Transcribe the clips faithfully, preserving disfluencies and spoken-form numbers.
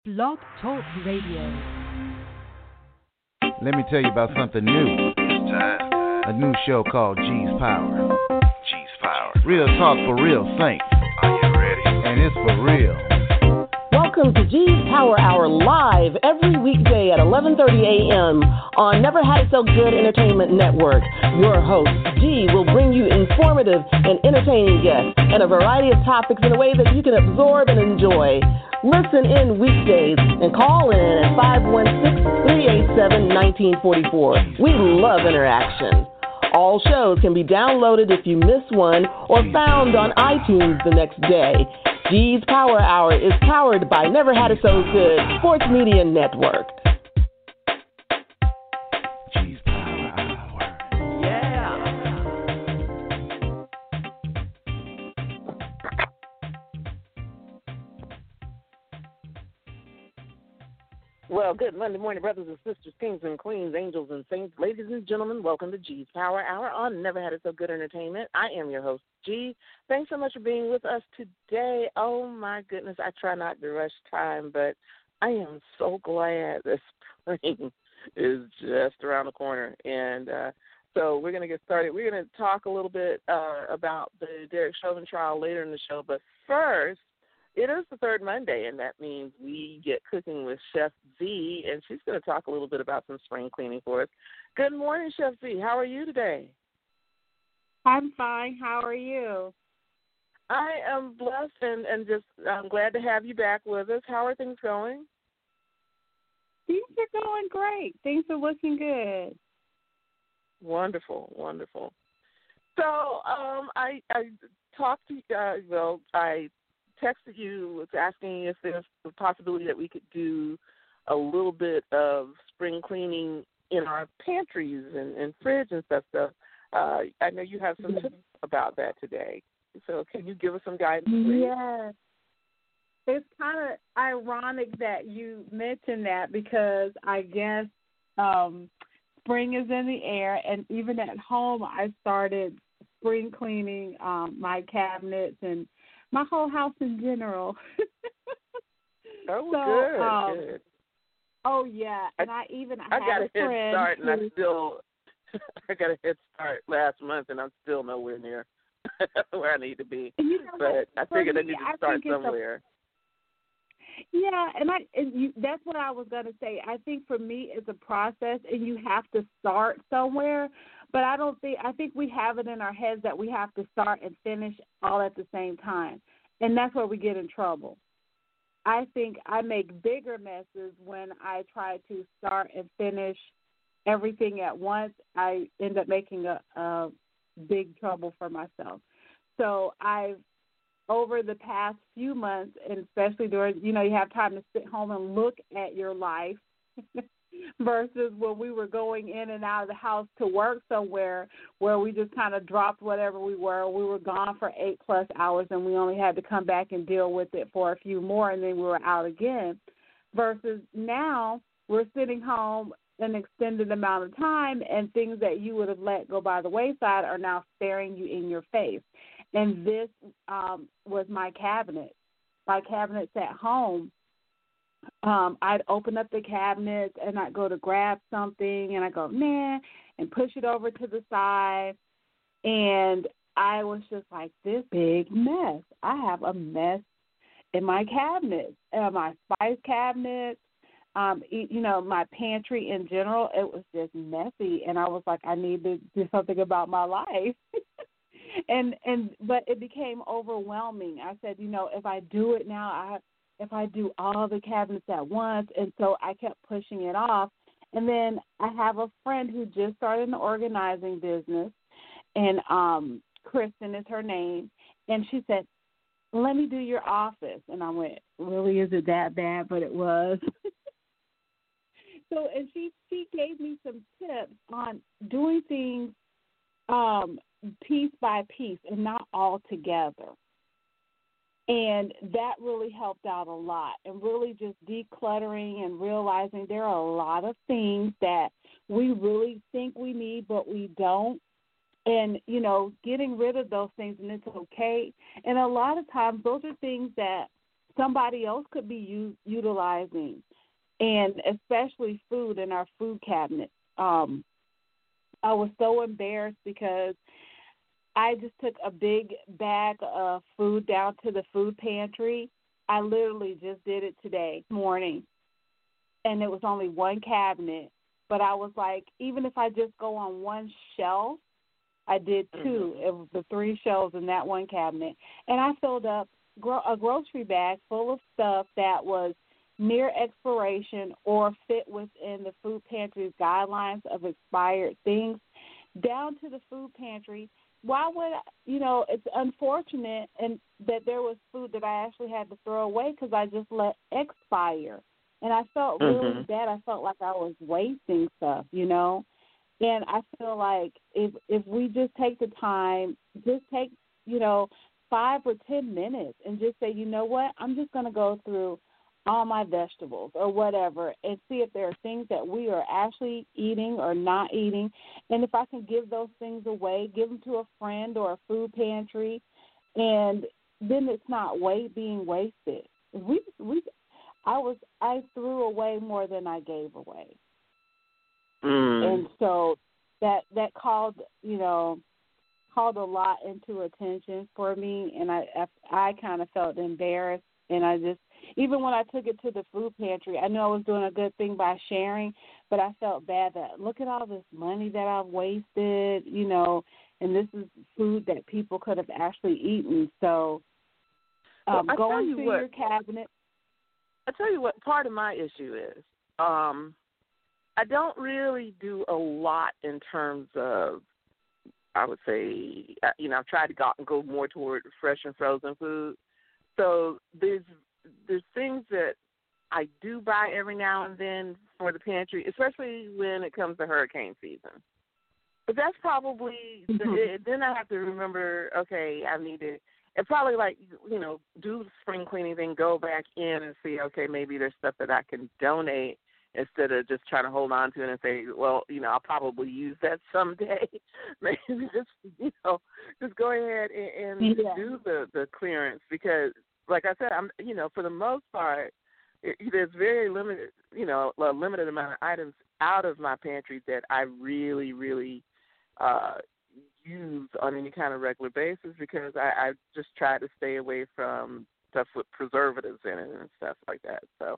Blog Talk Radio. Let me tell you about something new. It's time. A new show called G's Power. G's Power. Real talk for real saints. Are you ready? And it's for real. Welcome to G's Power Hour live every weekday at eleven thirty a.m. on Never Had It So Good Entertainment Network. Your host, G, will bring you informative and entertaining guests and a variety of topics in a way that you can absorb and enjoy. Listen in weekdays and call in at five one six, three eight seven, one nine four four. We love interaction. All shows can be downloaded if you miss one or found on iTunes the next day. G's Power Hour is powered by Never Had It So Good Sports Media Network. G's Power Hour. Yeah. Well, good Monday morning, brothers and sisters, kings and queens, angels and saints, ladies and gentlemen. Welcome to G's Power Hour on Never Had It So Good Entertainment. I am your host, G. Thanks so much for being with us today. Oh, my goodness, I try not to rush time, but I am so glad that spring is just around the corner. And uh, so we're going to get started. We're going to talk a little bit uh, about the Derek Chauvin trial later in the show, but first, it is the third Monday, and that means we get cooking with Chef Z, and she's going to talk a little bit about some spring cleaning for us. Good morning, Chef Z. How are you today? I'm fine. How are you? I am blessed and, and just I'm glad to have you back with us. How are things going? Things are going great. Things are looking good. Wonderful, wonderful. So um, I, I talked to uh, well, I texted you, was asking if there's the possibility that we could do a little bit of spring cleaning in our pantries and, and fridge and stuff. So uh, I know you have some tips about that today. So can you give us some guidance, please? Yes. It's kind of ironic that you mentioned that because I guess um, spring is in the air, and even at home I started spring cleaning um, my cabinets and my whole house in general. Oh, so, good, um, good. Oh, yeah, and I, I even I, I got a head friend start, and who, I still, I got a head start last month, and I'm still nowhere near where I need to be. You know, but I figured me, I need to I start think somewhere. A, yeah, and I and you, that's what I was going to say. I think for me it's a process, and you have to start somewhere. But I don't think I think we have it in our heads that we have to start and finish all at the same time, and that's where we get in trouble. I think I make bigger messes when I try to start and finish everything at once. I end up making a, a big trouble for myself. So I've over the past few months, and especially during, you know, you have time to sit home and look at your life versus when we were going in and out of the house to work somewhere where we just kind of dropped whatever we were. We were gone for eight plus hours and we only had to come back and deal with it for a few more, and then we were out again. Versus now we're sitting home an extended amount of time, and things that you would have let go by the wayside are now staring you in your face. And this um, was my cabinet. My cabinets at home. Um, I'd open up the cabinets and I'd go to grab something and I go, nah, and push it over to the side. And I was just like, this big mess. I have a mess in my cabinets, uh, my spice cabinets, um, you know, my pantry in general. It was just messy. And I was like, I need to do something about my life. and, and, but it became overwhelming. I said, you know, if I do it now, I have, if I do all the cabinets at once, and so I kept pushing it off. And then I have a friend who just started an organizing business, and um, Kristen is her name, and she said, let me do your office. And I went, really, is it that bad? But it was. so, and she, she gave me some tips on doing things um, piece by piece and not all together. And that really helped out a lot, and really just decluttering and realizing there are a lot of things that we really think we need, but we don't. And, you know, getting rid of those things, and it's okay. And a lot of times those are things that somebody else could be u- utilizing, and especially food in our food cabinet. Um, I was so embarrassed because I just took a big bag of food down to the food pantry. I literally just did it today morning, and it was only one cabinet. But I was like, even if I just go on one shelf, I did two Mm-hmm. of the three shelves in that one cabinet, and I filled up gro- a grocery bag full of stuff that was near expiration or fit within the food pantry's guidelines of expired things down to the food pantry. Why would I, you know, it's unfortunate and that there was food that I actually had to throw away because I just let expire. And I felt really Mhm. bad. I felt like I was wasting stuff, you know. And I feel like if if we just take the time, just take, you know, five or ten minutes and just say, you know what, I'm just going to go through all my vegetables or whatever and see if there are things that we are actually eating or not eating. And if I can give those things away, give them to a friend or a food pantry, and then it's not wa- being wasted. We we I was I threw away more than I gave away. Mm. And so that that called, you know, called a lot into attention for me, and I I, I kind of felt embarrassed, and I just, even when I took it to the food pantry, I knew I was doing a good thing by sharing, but I felt bad that look at all this money that I've wasted, you know, and this is food that people could have actually eaten. So um, Well, I tell going you through what- your cabinet. I tell you what, part of my issue is. Um, I don't really do a lot in terms of, I would say, uh, you know, I've tried to go, go more toward fresh and frozen food. So there's there's things that I do buy every now and then for the pantry, especially when it comes to hurricane season. But that's probably, Mhm. the, then I have to remember, okay, I need to, and probably like, you know, do the spring cleaning thing, go back in and see, okay, maybe there's stuff that I can donate instead of just trying to hold on to it and say, well, you know, I'll probably use that someday. Maybe just, you know, just go ahead and, and Yeah. do the, the clearance because, like I said, I'm, you know, for the most part, it, there's very limited, you know, a limited amount of items out of my pantry that I really, really uh, use on any kind of regular basis because I, I just try to stay away from stuff with preservatives in it and stuff like that. So.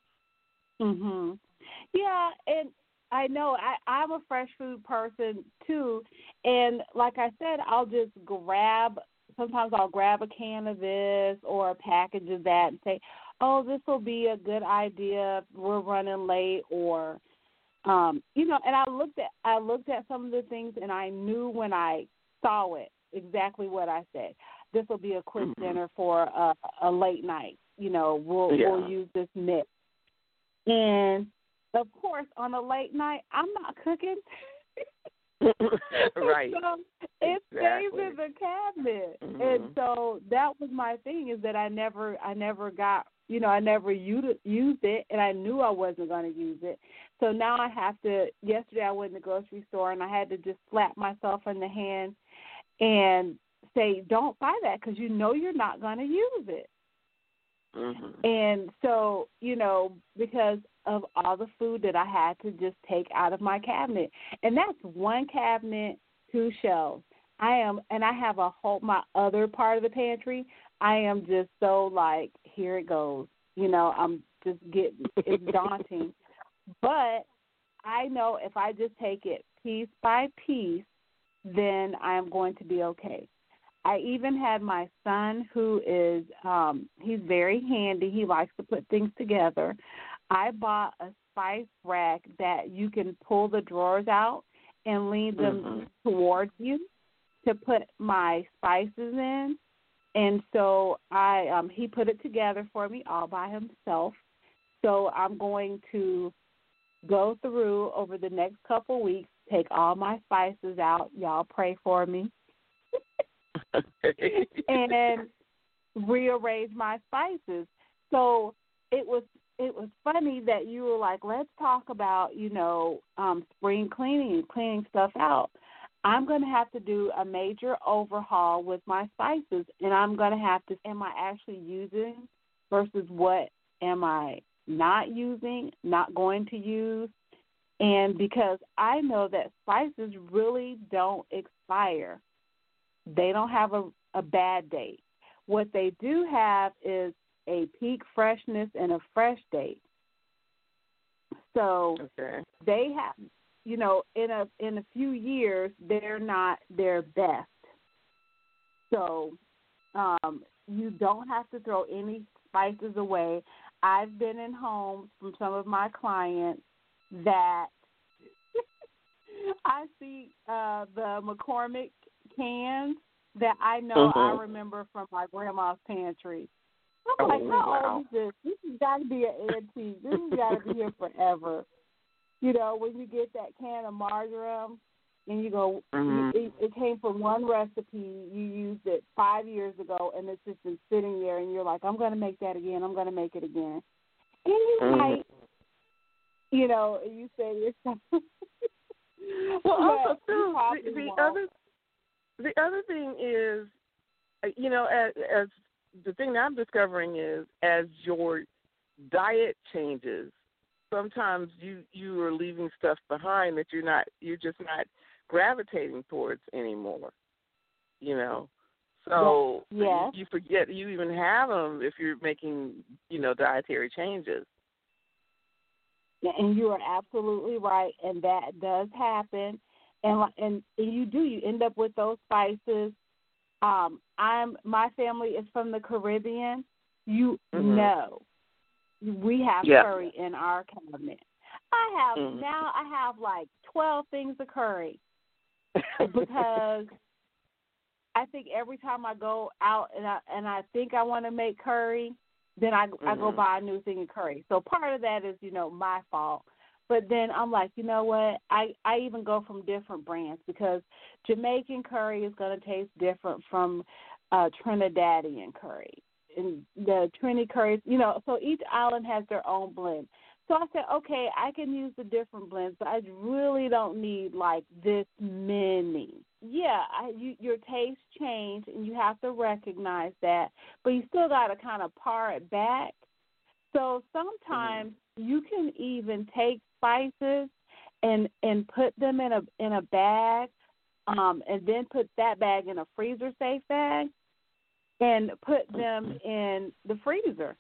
Mhm. Yeah, and I know I, I'm a fresh food person too, and like I said, I'll just grab. Sometimes I'll grab a can of this or a package of that and say, "Oh, this will be a good idea. We're running late," or, um, you know. And I looked at I looked at some of the things, and I knew when I saw it exactly what I said. This will be a quick Mm-hmm. dinner for a, a late night. You know, we'll Yeah. we'll use this mix. And, of course, on a late night, I'm not cooking. Right. So it stays Exactly. in the cabinet. Mhm. And so that was my thing is that I never I never got, you know, I never used used it, and I knew I wasn't going to use it. So now I have to, yesterday I went in the grocery store, and I had to just slap myself in the hand and say, don't buy that because you know you're not going to use it. Mhm. And so, you know, because of all the food that I had to just take out of my cabinet. And that's one cabinet, two shelves. I am, and I have a whole, my other part of the pantry, I am just so like, here it goes. You know, I'm just getting, it's daunting. But I know if I just take it piece by piece, then I am going to be okay. I even had my son who is, um, he's very handy. He likes to put things together. I bought a spice rack that you can pull the drawers out and lean them Mhm. towards you to put my spices in. And so I, um, he put it together for me all by himself. So I'm going to go through over the next couple weeks, take all my spices out. Y'all pray for me. And rearrange my spices. So it was it was funny that you were like, let's talk about, you know, um, spring cleaning and cleaning stuff out. I'm going to have to do a major overhaul with my spices, and I'm going to have to, am I actually using versus what am I not using, not going to use. And because I know that spices really don't expire. They don't have a, a bad date. What they do have is a peak freshness and a fresh date. So okay. they have, you know, in a in a few years, they're not their best. So um, you don't have to throw any spices away. I've been in homes from some of my clients that I see uh, the McCormick cans that I know mm-hmm. I remember from my grandma's pantry. I'm oh, like, how wow. old is this? This has got to be an antique. This has got to be here forever. You know, when you get that can of marjoram and you go, mm-hmm. it, it came from one recipe, you used it five years ago, and it's just been sitting there, and you're like, I'm going to make that again. I'm going to make it again. And you mm-hmm. might, you know, you say to yourself. Well, also, too, the, the won't. other the other thing is, you know, as, as the thing that I'm discovering is as your diet changes, sometimes you, you are leaving stuff behind that you're not you're just not gravitating towards anymore. You know, so yes. you, you forget you even have them if you're making, you know, dietary changes. And you are absolutely right, and that does happen. And and you do you end up with those spices. Um, I'm my family is from the Caribbean. You mm-hmm. know, we have yeah. curry in our cabinet. I have mm-hmm. now. I have like twelve things of curry because I think every time I go out and I and I think I want to make curry, then I mm-hmm. I go buy a new thing of curry. So part of that is, you know, my fault. But then I'm like, you know what? I, I even go from different brands because Jamaican curry is going to taste different from uh, Trinidadian curry. And the Trini curries, you know, so each island has their own blend. So I said, okay, I can use the different blends, but I really don't need like this many. Yeah, I, you, your tastes change, and you have to recognize that, but you still got to kind of par it back. So sometimes mm-hmm. you can even take spices and and put them in a in a bag, um, and then put that bag in a freezer safe bag, and put them in the freezer.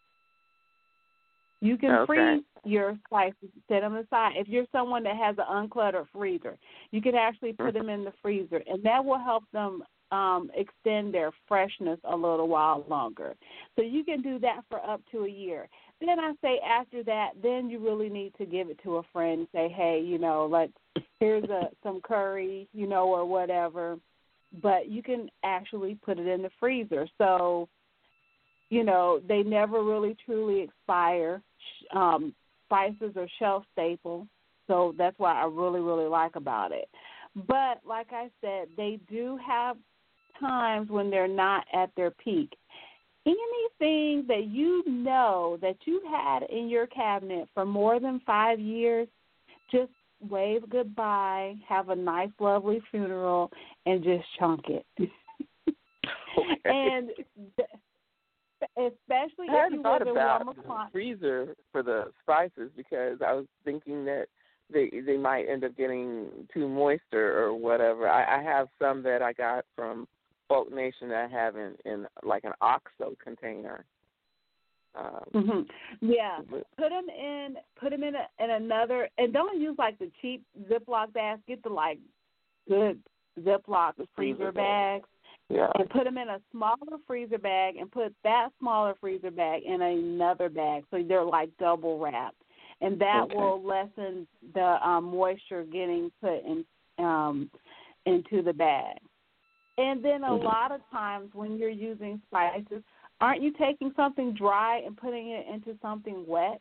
You can okay. freeze your spices, set them aside. If you're someone that has an uncluttered freezer, you can actually put them in the freezer, and that will help them um, extend their freshness a little while longer. So you can do that for up to a year. Then I say after that, then you really need to give it to a friend and say, hey, you know, let's here's a, some curry, you know, or whatever. But you can actually put it in the freezer. So, you know, they never really truly expire. Um, spices are shelf staple, so that's what I really, really like about it. But like I said, they do have times when they're not at their peak. Anything that you know that you had in your cabinet for more than five years, just wave goodbye, have a nice, lovely funeral, and just chunk it. Okay. And th- especially I if you hadn't thought live in about warmer the climates. freezer for the spices because I was thinking that they they might end up getting too moisture or whatever. I, I have some that I got from Folk Nation that I have in, in like an OXO container. Um, mm-hmm. Yeah, put them in. Put them in, a, in another, and don't use like the cheap Ziploc bags. Get the like good Ziploc freezer bags. Yeah. And put them in a smaller freezer bag and put that smaller freezer bag in another bag so they're like double wrapped. And that okay. will lessen the um, moisture getting put in um, into the bag. And then a mm-hmm. lot of times when you're using spices, aren't you taking something dry and putting it into something wet?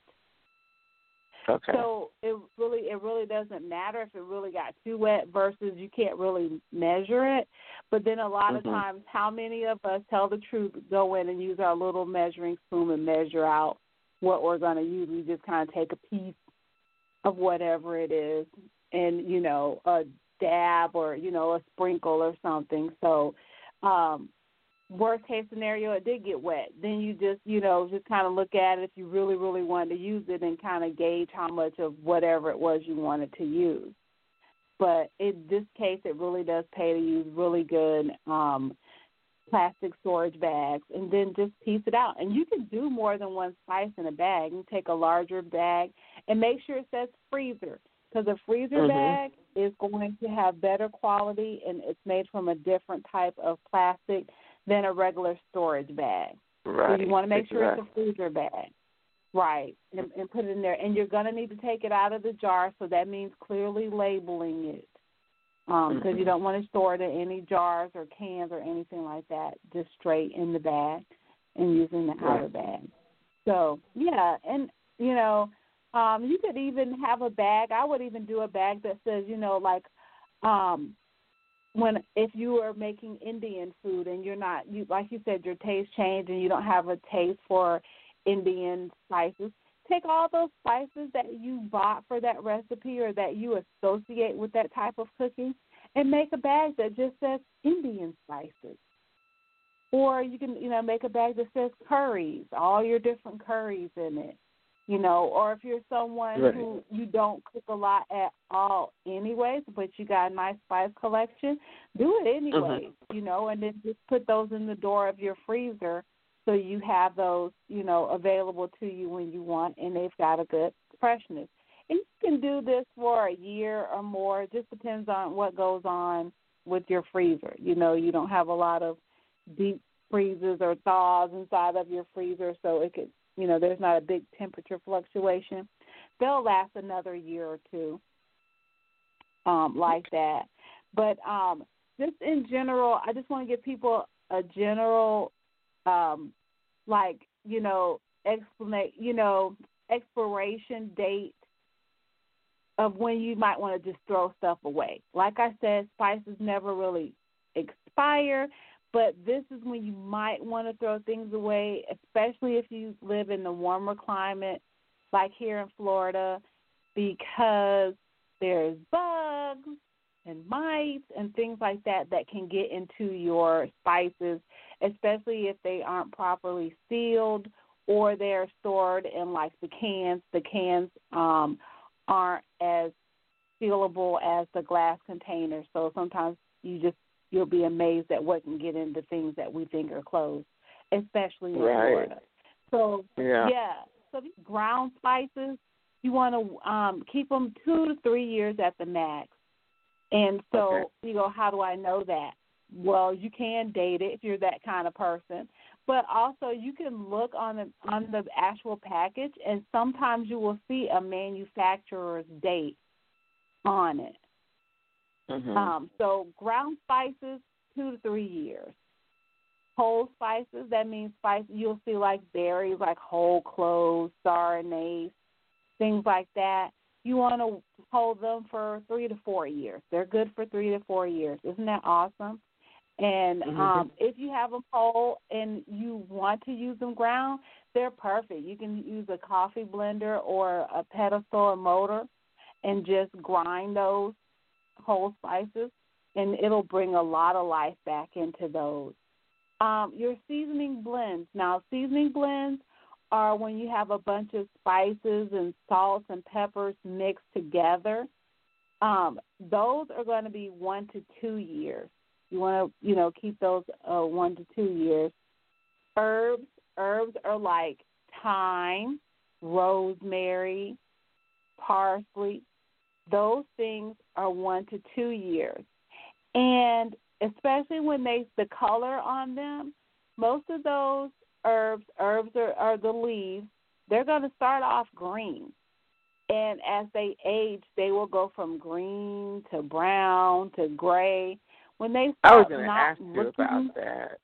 Okay. So it really it really doesn't matter if it really got too wet versus you can't really measure it. But then a lot mm-hmm. of times, how many of us tell the truth, go in and use our little measuring spoon and measure out what we're going to use? We just kind of take a piece of whatever it is and, you know, a dab or, you know, a sprinkle or something. So um, worst case scenario, it did get wet. Then you just, you know, just kind of look at it if you really, really wanted to use it and kind of gauge how much of whatever it was you wanted to use. But in this case, it really does pay to use really good um, plastic storage bags and then just piece it out. And you can do more than one spice in a bag. You take a larger bag and make sure it says freezer, because a freezer mm-hmm. bag is going to have better quality and it's made from a different type of plastic than a regular storage bag. Right. So you want to make exactly. sure it's a freezer bag. Right, and, and put it in there. And you're going to need to take it out of the jar, so that means clearly labeling it, because um, mm-hmm. you don't want to store it in any jars or cans or anything like that, just straight in the bag and using the right. outer bag. So, yeah, and, you know, um, you could even have a bag. I would even do a bag that says, you know, like um, when if you are making Indian food and you're not, you like you said, your taste changed and you don't have a taste for Indian spices, take all those spices that you bought for that recipe or that you associate with that type of cooking and make a bag that just says Indian spices. Or you can, you know, make a bag that says curries, all your different curries in it, you know. Or if you're someone right. who you don't cook a lot at all anyways, but you got a nice spice collection, do it anyways, mm-hmm. you know, and then just put those in the door of your freezer so you have those, you know, available to you when you want, and they've got a good freshness. And you can do this for a year or more. It just depends on what goes on with your freezer. You know, you don't have a lot of deep freezes or thaws inside of your freezer, so it could, you know, there's not a big temperature fluctuation. They'll last another year or two um, like that. But um, just in general, I just want to give people a general Um, like, you know, explanate, you know, expiration date of when you might want to just throw stuff away. Like I said, spices never really expire, but this is when you might want to throw things away, especially if you live in the warmer climate, like here in Florida, because there's bugs and mites and things like that that can get into your spices, especially if they aren't properly sealed or they're stored in, like, the cans. The cans um, aren't as sealable as the glass containers, so sometimes you just, you'll be amazed at what can get into things that we think are closed, especially in right. Florida. So, yeah. yeah, so these ground spices, you want to um, keep them two to three years at the max. And so, okay. you know, how do I know that? Well, you can date it if you're that kind of person, but also you can look on the on the actual package, and sometimes you will see a manufacturer's date on it. Mm-hmm. Um, so ground spices, two to three years. Whole spices, that means spices you'll see like berries, like whole cloves, sour anise, things like that. You want to hold them for three to four years. They're good for three to four years. Isn't that awesome? And mm-hmm. um, if you have them whole and you want to use them ground, they're perfect. You can use a coffee blender or a pedestal or motor and just grind those whole spices, and it'll bring a lot of life back into those. Um, your seasoning blends. Now, seasoning blends are when you have a bunch of spices and salts and peppers mixed together. Um, those are going to be one to two years. You want to, you know, keep those uh, one to two years. Herbs, herbs are like thyme, rosemary, parsley. Those things are one to two years. And especially when they, the color on them, most of those herbs, herbs are, are the leaves, they're going to start off green. And as they age, they will go from green to brown to gray. When they I was start going to not ask you looking, about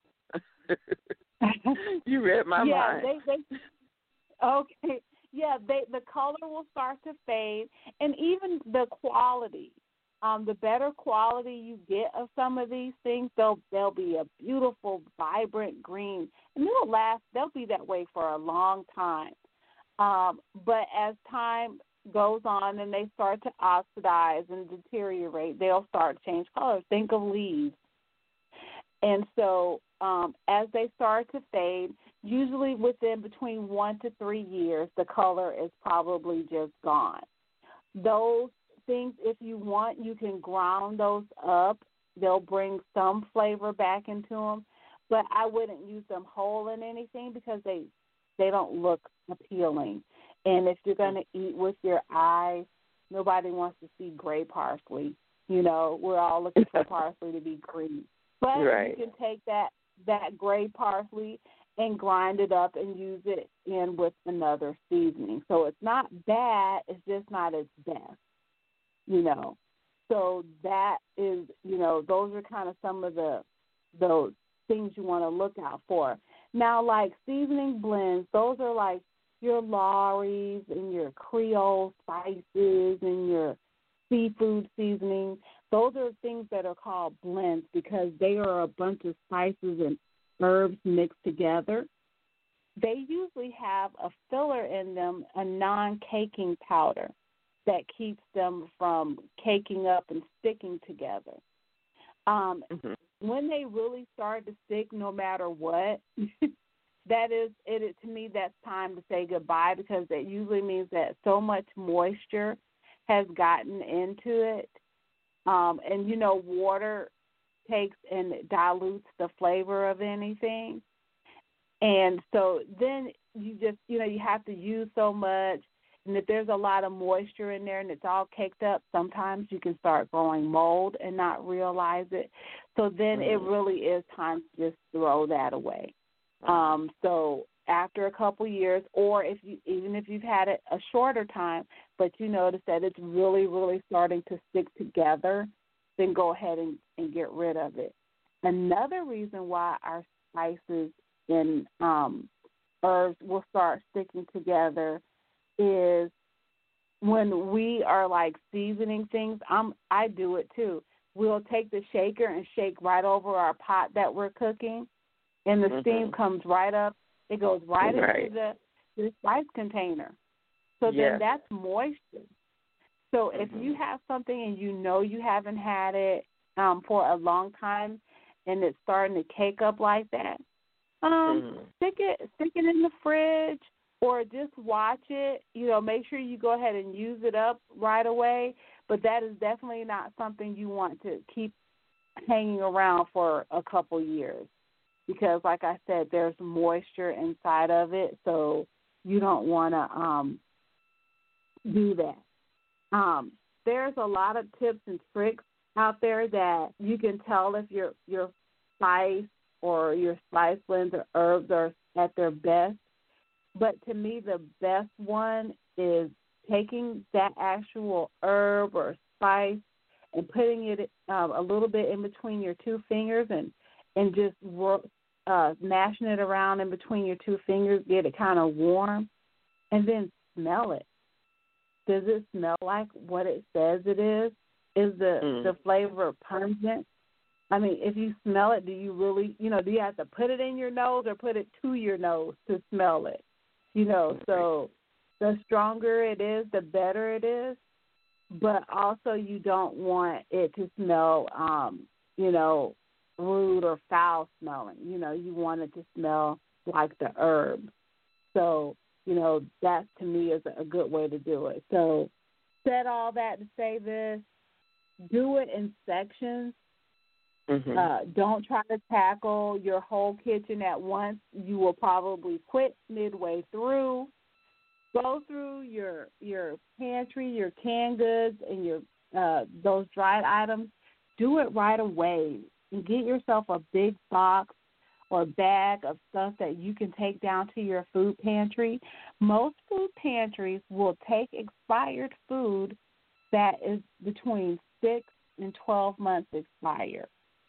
that. You read my yeah, mind. They, they, okay. Yeah, they, the color will start to fade, and even the quality. Um, the better quality you get of some of these things, they'll they'll be a beautiful, vibrant green, and they'll last. They'll be that way for a long time. Um, but as time goes on and they start to oxidize and deteriorate, they'll start to change color. Think of leaves. And so um, as they start to fade, usually within between one to three years, the color is probably just gone. Those things, if you want, you can ground those up. They'll bring some flavor back into them, but I wouldn't use them whole in anything because they they don't look appealing. And if you're going to eat with your eyes, nobody wants to see gray parsley. You know, we're all looking for parsley to be green. But right. you can take that, that gray parsley and grind it up and use it in with another seasoning. So it's not bad, it's just not its best, you know. So that is, you know, those are kind of some of the those things you want to look out for. Now, like seasoning blends, those are like your Lawry's and your Creole spices and your seafood seasoning. Those are things that are called blends because they are a bunch of spices and herbs mixed together. They usually have a filler in them, a non-caking powder that keeps them from caking up and sticking together. Um, mm-hmm. When they really start to stick, no matter what, that is, it, it, to me, that's time to say goodbye because that usually means that so much moisture has gotten into it. Um, and, you know, water takes and dilutes the flavor of anything. And so then you just, you know, you have to use so much. And if there's a lot of moisture in there and it's all caked up, sometimes you can start growing mold and not realize it. So then mm. it really is time to just throw that away. Um, so after a couple years, or if you even if you've had it a shorter time, but you notice that it's really, really starting to stick together, then go ahead and, and get rid of it. Another reason why our spices and um, herbs will start sticking together is when we are like seasoning things. I'm, I do it too. We'll take the shaker and shake right over our pot that we're cooking, and the mm-hmm. steam comes right up. It goes right, right. into the, the spice container. So yes. then that's moisture. So mm-hmm. if you have something and you know you haven't had it um, for a long time and it's starting to cake up like that, um, mm-hmm. stick it stick it in the fridge or just watch it. You know, make sure you go ahead and use it up right away. But that is definitely not something you want to keep hanging around for a couple years because, like I said, there's moisture inside of it, so you don't want to um, do that. Um, there's a lot of tips and tricks out there that you can tell if your your spice or your spice blends or herbs are at their best. But to me, the best one is taking that actual herb or spice and putting it um, a little bit in between your two fingers and, and just uh, mashing it around in between your two fingers, get it kind of warm, and then smell it. Does it smell like what it says it is? Is the, mm. the flavor pungent? I mean, if you smell it, do you really, you know, do you have to put it in your nose or put it to your nose to smell it? You know, so the stronger it is, the better it is. But also you don't want it to smell, um, you know, rude or foul smelling. You know, you want it to smell like the herb. So, you know, that to me is a good way to do it. So said all that to say this, do it in sections. Mm-hmm. Uh, don't try to tackle your whole kitchen at once. You will probably quit midway through. Go through your your pantry, your canned goods, and your uh, those dried items. Do it right away and get yourself a big box or bag of stuff that you can take down to your food pantry. Most food pantries will take expired food that is between six and twelve months expired.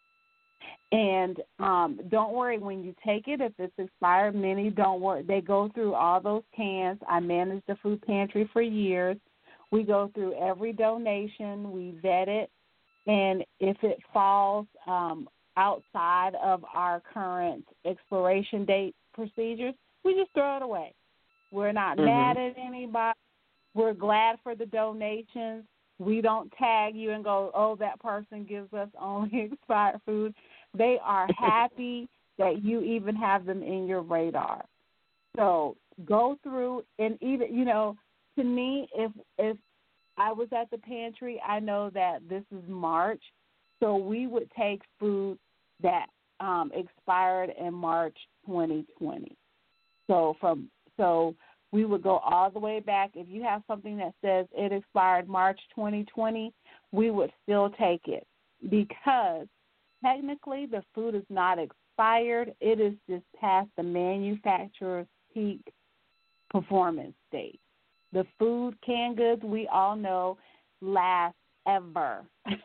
And um, don't worry, when you take it, if it's expired, many don't worry. They go through all those cans. I managed the food pantry for years. We go through every donation. We vet it. And if it falls um, outside of our current expiration date procedures, we just throw it away. We're not mm-hmm. mad at anybody. We're glad for the donations. We don't tag you and go, oh, that person gives us only expired food. They are happy that you even have them in your radar. So go through and even, you know, to me, if if I was at the pantry, I know that this is March, so we would take food that um, expired in March twenty twenty. So from so we would go all the way back. If you have something that says it expired March twenty twenty, we would still take it because technically the food is not expired. It is just past the manufacturer's peak performance state. The food, canned goods, we all know, last ever.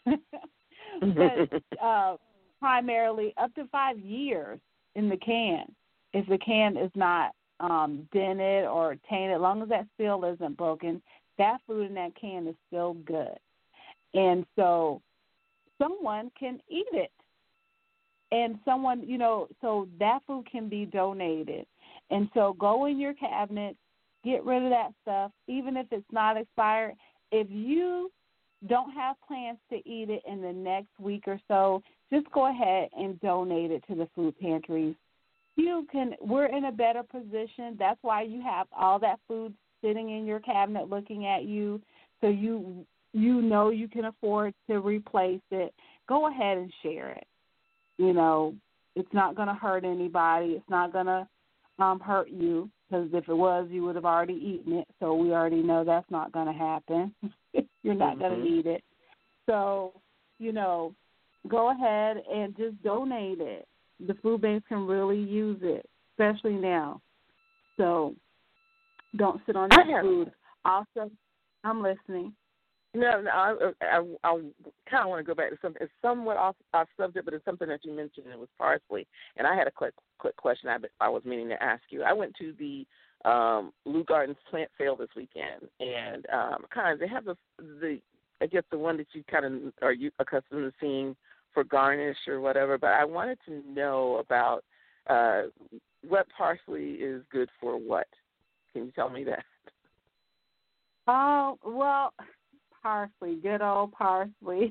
But uh, primarily up to five years in the can. If the can is not um, dented or tainted, as long as that seal isn't broken, that food in that can is still good. And so someone can eat it. And someone, you know, so that food can be donated. And so go in your cabinet, get rid of that stuff, even if it's not expired. If you don't have plans to eat it in the next week or so, just go ahead and donate it to the food pantries. You can. We're in a better position. That's why you have all that food sitting in your cabinet looking at you, so you you know you can afford to replace it. Go ahead and share it. You know, it's not going to hurt anybody. It's not going to um, hurt you, because if it was, you would have already eaten it. So we already know that's not going to happen. You're not mm-hmm. going to eat it. So, you know, go ahead and just donate it. The food banks can really use it, especially now. So don't sit on that food. Also, I'm listening. No, no, I, I, I kind of want to go back to something. It's somewhat off, off subject, but it's something that you mentioned. It was parsley, and I had a quick, quick question I, I was meaning to ask you. I went to the um, Lou Gardens plant sale this weekend, and um, kind of they have the, the, I guess the one that you kind of are you accustomed to seeing for garnish or whatever. But I wanted to know about uh, what parsley is good for. What? Can you tell me that? Oh well. Parsley, good old parsley.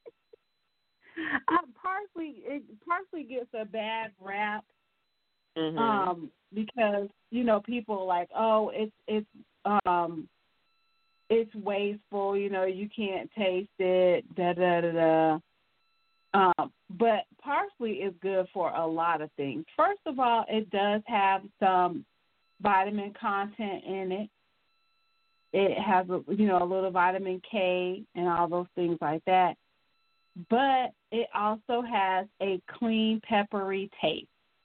uh, parsley, it, parsley gets a bad rap mm-hmm. um, because you know people are like, oh, it's it's um, it's wasteful. You know, you can't taste it. Da da da da. Um, but parsley is good for a lot of things. First of all, it does have some vitamin content in it. It has, you know, a little vitamin K and all those things like that. But it also has a clean, peppery taste.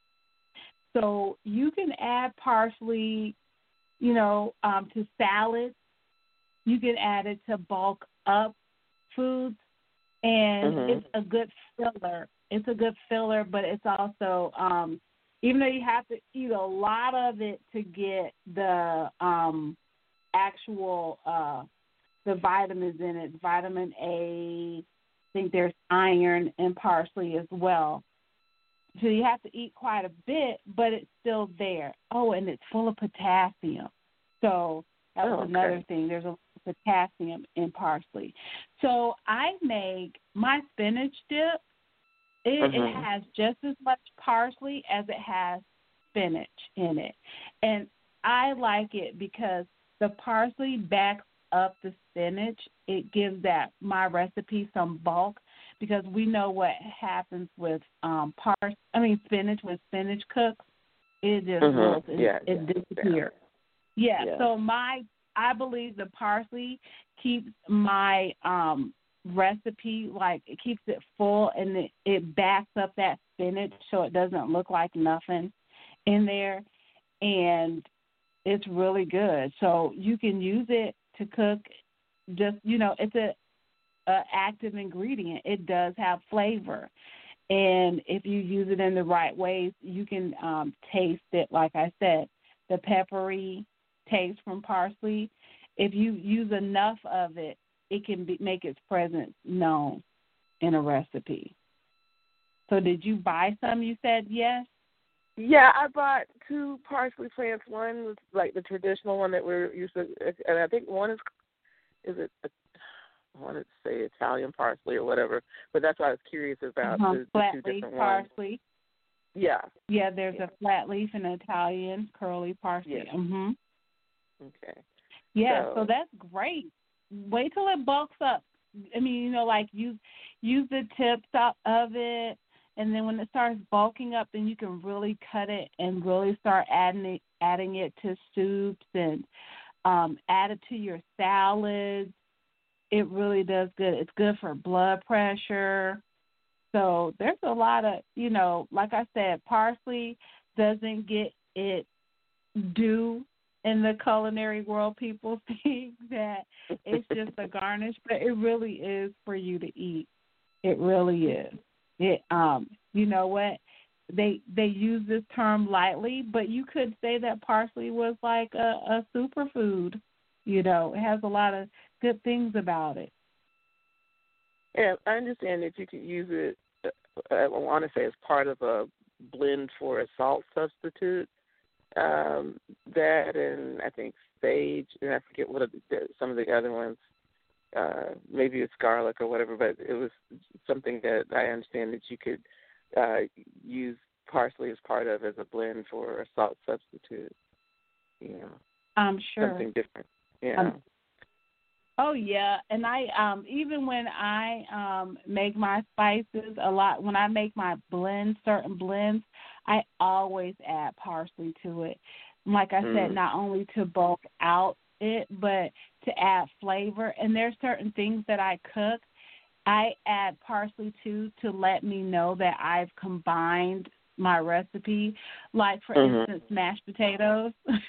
So you can add parsley, you know, um, to salads. You can add it to bulk up foods. And mm-hmm. it's a good filler. It's a good filler, but it's also, um, even though you have to eat a lot of it to get the um, actual uh, the vitamins in it, vitamin A, I think there's iron in parsley as well. So you have to eat quite a bit, but it's still there. Oh, and it's full of potassium. So that was oh, okay. another thing. There's a potassium in parsley. So I make my spinach dip. It, mm-hmm. it has just as much parsley as it has spinach in it. And I like it because the parsley backs up the spinach. It gives that my recipe some bulk because we know what happens with um pars. I mean spinach when spinach cooks, it just mm-hmm. wilts. It, yeah, it yeah, disappears. Yeah. Yeah. So my I believe the parsley keeps my um recipe like it keeps it full and it, it backs up that spinach so it doesn't look like nothing in there, and it's really good. So you can use it to cook. Just you know, it's a, a active ingredient. It does have flavor, and if you use it in the right ways, you can um, taste it. Like I said, the peppery taste from parsley. If you use enough of it, it can be, make its presence known in a recipe. So, did you buy some? You said yes. Yeah, I bought two parsley plants. One was like the traditional one that we're used to, and I think one is, is it, I wanted to say Italian parsley or whatever, but that's why I was curious about uh-huh. the, the two Flat leaf different parsley. ones. Yeah. Yeah, there's Yeah. a flat leaf and Italian curly parsley. Yes. Mm-hmm. Okay. Yeah, So- so that's great. Wait till it bulks up. I mean, you know, like use use the tips up of it, and then when it starts bulking up, then you can really cut it and really start adding it, adding it to soups and um, add it to your salads. It really does good. It's good for blood pressure. So there's a lot of, you know, like I said, parsley doesn't get it due in the culinary world. People think that it's just a garnish, but it really is for you to eat. It really is. It um you know what? They they use this term lightly, but you could say that parsley was like a, a superfood. You know, it has a lot of good things about it. Yeah, I understand that you could use it, uh, I want to say, as part of a blend for a salt substitute. Um, that and I think sage, and I forget what the, some of the other ones. Uh, maybe it's garlic or whatever, but it was something that I understand that you could uh, use parsley as part of as a blend for a salt substitute. You know, I'm sure. something different. Yeah. Um, oh yeah, and I um even when I um make my spices a lot, when I make my blends, certain blends, I always add parsley to it. Like I Mm. said, not only to bulk out it, but to add flavor. And there's certain things that I cook, I add parsley to to let me know that I've combined my recipe. Like for Mhm. instance, mashed potatoes.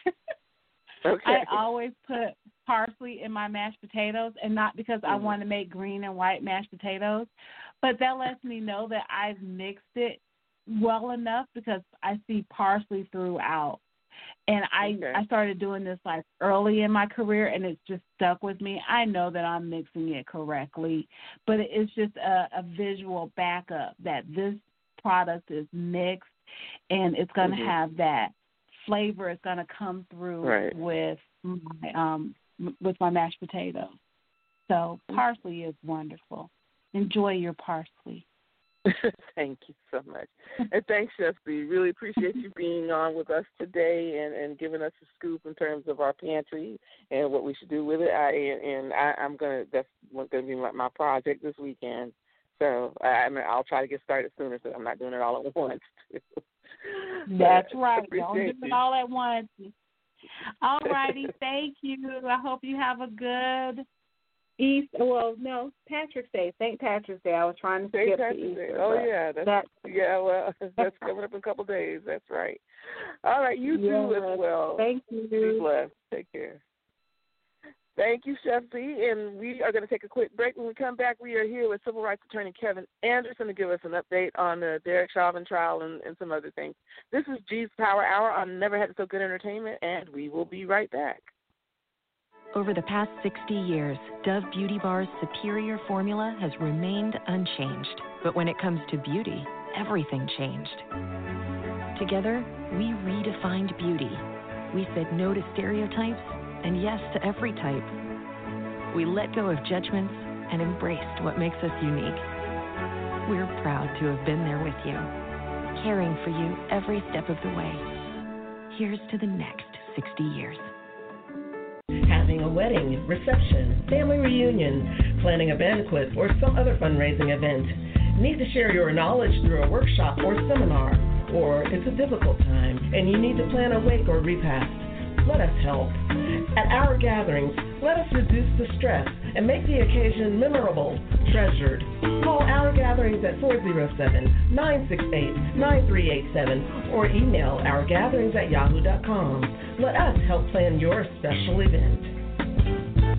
Okay. I always put parsley in my mashed potatoes, and not because I Mhm. want to make green and white mashed potatoes, but that lets me know that I've mixed it well enough because I see parsley throughout. And I Okay. I started doing this like early in my career, and it's just stuck with me. I know that I'm mixing it correctly, but it's just a, a visual backup that this product is mixed, and it's going to Mhm. have that flavor. It's going to come through Right. with my um with my mashed potatoes. So parsley is wonderful. Enjoy your parsley. Thank you so much. And thanks, Chef B. Really appreciate you being on with us today and, and giving us a scoop in terms of our pantry and what we should do with it. I and I, I'm gonna that's going to be my, my project this weekend. So I, I mean, I'll try to get started sooner, so I'm not doing it all at once. That's But right. appreciate Don't do you. it all at once. All righty. Thank you. I hope you have a good East. Well, no, Patrick's Day. Saint Patrick's Day. I was trying to Saint skip Patrick's to Day. Easter. Oh but yeah, that's, that, yeah. Well, that's coming up in a couple of days. That's right. All right, you too yes, as well. Thank Be you. blessed. Take care. Thank you, Chef B. And we are going to take a quick break. When we come back, we are here with civil rights attorney Kevin Anderson to give us an update on the Derek Chauvin trial and, and some other things. This is G's Power Hour on Never Had So Good Entertainment, and we will be right back. Over the past sixty years, Dove Beauty Bar's superior formula has remained unchanged. But when it comes to beauty, everything changed. Together, we redefined beauty. We said no to stereotypes and yes to every type. We let go of judgments and embraced what makes us unique. We're proud to have been there with you, caring for you every step of the way. Here's to the next sixty years. Having a wedding, reception, family reunion, planning a banquet, or some other fundraising event. Need to share your knowledge through a workshop or seminar, or it's a difficult time and you need to plan a wake or repast. Let us help. At our gatherings, let us reduce the stress and make the occasion memorable, treasured. Call Our Gatherings at four oh seven, nine six eight, nine three eight seven or email ourgatherings at yahoo dot com. Let us help plan your special event.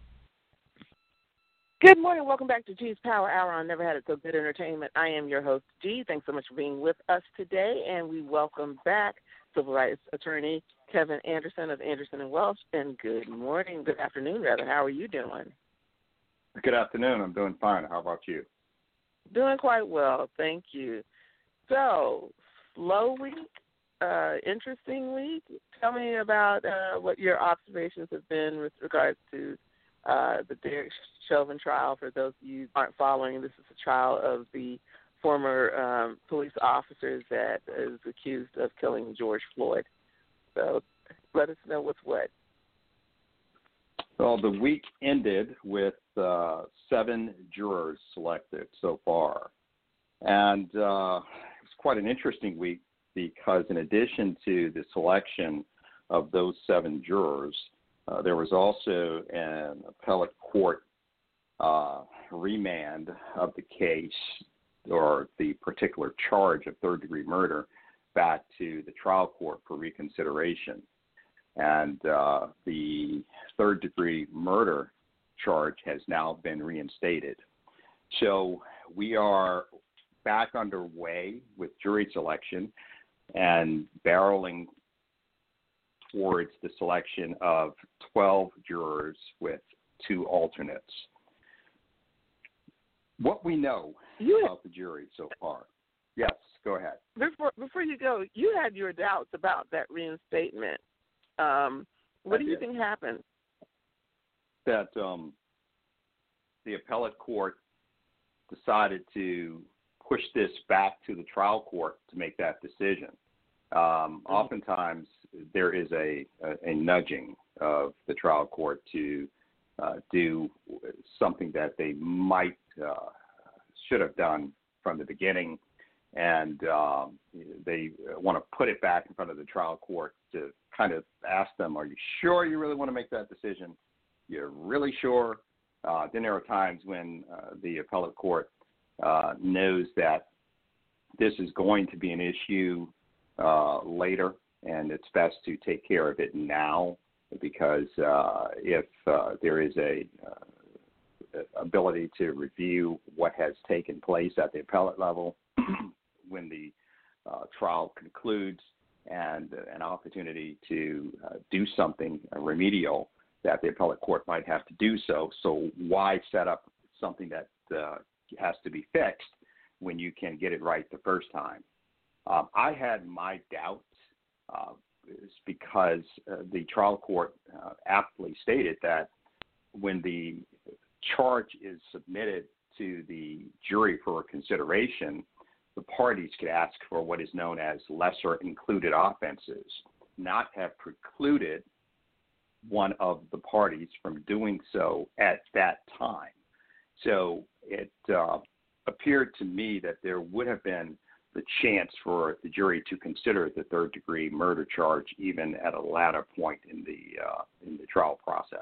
Good morning. Welcome back to G's Power Hour on Never Had It So Good Entertainment. I am your host, G. Thanks so much for being with us today, and we welcome back civil rights attorney Kevin Anderson of Anderson and Welsh. And good morning, good afternoon, rather. How are you doing? Good afternoon. I'm doing fine. How about you? Doing quite well, thank you. So, slow week, uh, interesting week. Tell me about uh, what your observations have been with regards to uh, the Derek Chauvin trial. For those of you who aren't following, this is a trial of the former um, police officers that is accused of killing George Floyd. So let us know what's what. Well, the week ended with uh, seven jurors selected so far. And uh, it was quite an interesting week because in addition to the selection of those seven jurors, uh, there was also an appellate court uh, remand of the case or the particular charge of third-degree murder back to the trial court for reconsideration. And uh, the third-degree murder charge has now been reinstated. So we are back underway with jury selection and barreling towards the selection of twelve jurors with two alternates. What we know you about the jury so far. Yes, go ahead. Before, before you go, you had your doubts about that reinstatement. Um, what I do you did. think happened? That um, the appellate court decided to push this back to the trial court to make that decision. Um, Mm-hmm. Oftentimes, there is a, a, a nudging of the trial court to uh, do something that they might uh, should have done from the beginning, and um, they want to put it back in front of the trial court to kind of ask them, are you sure you really want to make that decision? You're really sure? Uh, then there are times when uh, the appellate court uh, knows that this is going to be an issue uh, later, and it's best to take care of it now, because uh, if uh, there is a uh, ability to review what has taken place at the appellate level when the uh, trial concludes, and uh, an opportunity to uh, do something uh, remedial, that the appellate court might have to do so. So why set up something that uh, has to be fixed when you can get it right the first time? Um, I had my doubts uh, because uh, the trial court uh, aptly stated that when the charge is submitted to the jury for consideration, the parties could ask for what is known as lesser included offenses, not have precluded one of the parties from doing so at that time. So it uh, appeared to me that there would have been the chance for the jury to consider the third-degree murder charge even at a latter point in the uh, in the trial process.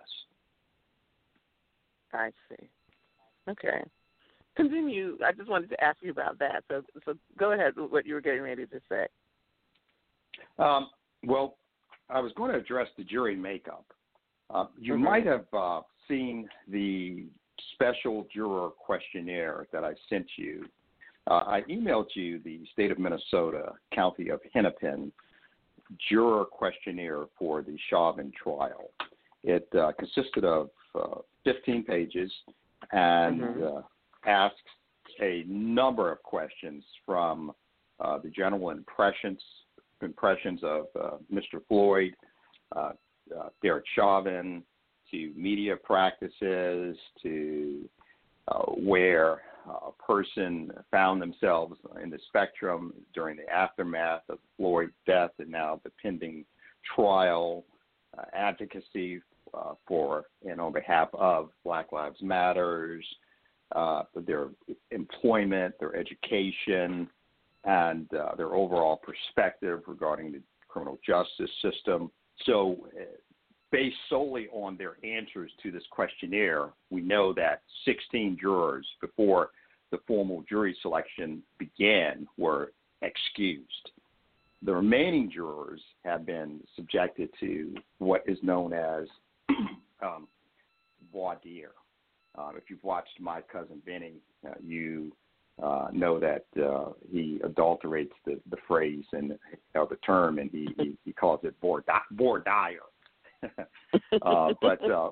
I see. Okay. Continue. I just wanted to ask you about that. So, so go ahead with what you were getting ready to say. Um, well, I was going to address the jury makeup. Uh, you Mm-hmm. might have uh, seen the special juror questionnaire that I sent you. Uh, I emailed you the state of Minnesota, county of Hennepin, juror questionnaire for the Chauvin trial. It uh, consisted of uh, fifteen pages and Mm-hmm. uh, asks a number of questions from uh, the general impressions impressions of uh, Mister Floyd, uh, uh, Derek Chauvin, to media practices, to uh, where a person found themselves in the spectrum during the aftermath of Floyd's death and now the pending trial, uh, advocacy uh, for and on behalf of Black Lives Matters, uh, their employment, their education, and uh, their overall perspective regarding the criminal justice system. So uh, based solely on their answers to this questionnaire, we know that sixteen jurors before the formal jury selection began were excused. The remaining jurors have been subjected to what is known as um, voir dire. Uh, if you've watched My Cousin Vinny, uh, you uh, know that uh, he adulterates the, the phrase and or the term, and he, he, he calls it voir, di- voir dire. uh, but uh,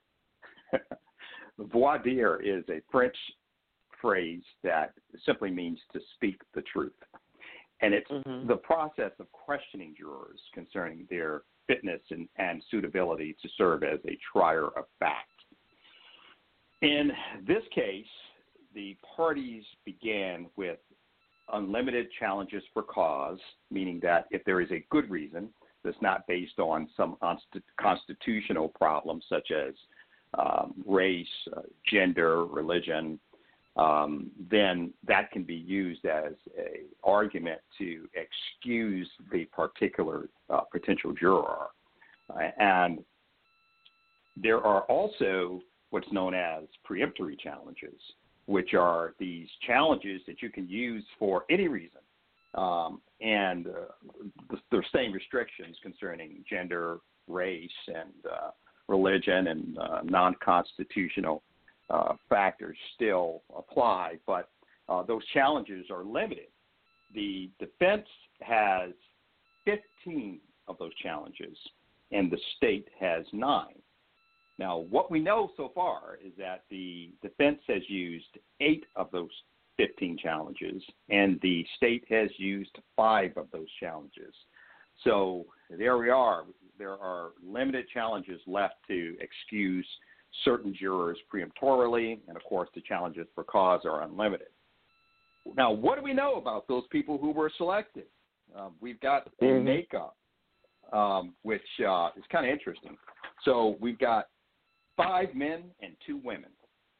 voir dire is a French phrase that simply means to speak the truth. And it's Mm-hmm. the process of questioning jurors concerning their fitness and, and suitability to serve as a trier of fact. In this case, the parties began with unlimited challenges for cause, meaning that if there is a good reason that's not based on some constitutional problem such as um, race, uh, gender, religion, um, then that can be used as an argument to excuse the particular uh, potential juror. Uh, and there are also what's known as preemptory challenges, which are these challenges that you can use for any reason. Um, and uh, the same restrictions concerning gender, race, and uh, religion and uh, non-constitutional uh, factors still apply, but uh, those challenges are limited. The defense has fifteen of those challenges, and the state has nine. Now, what we know so far is that the defense has used eight of those fifteen challenges, and the state has used five of those challenges. So there we are. There are limited challenges left to excuse certain jurors preemptorily, and of course the challenges for cause are unlimited. Now, what do we know about those people who were selected? Um, we've got a mm-hmm. makeup, um, which uh, is kind of interesting. So we've got five men and two women,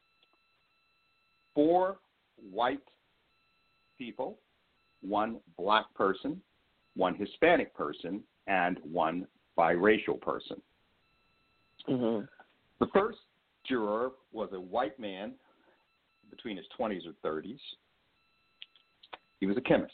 four white people, one black person, one Hispanic person, and one biracial person. Mm-hmm. The first juror was a white man between his twenties or thirties. He was a chemist.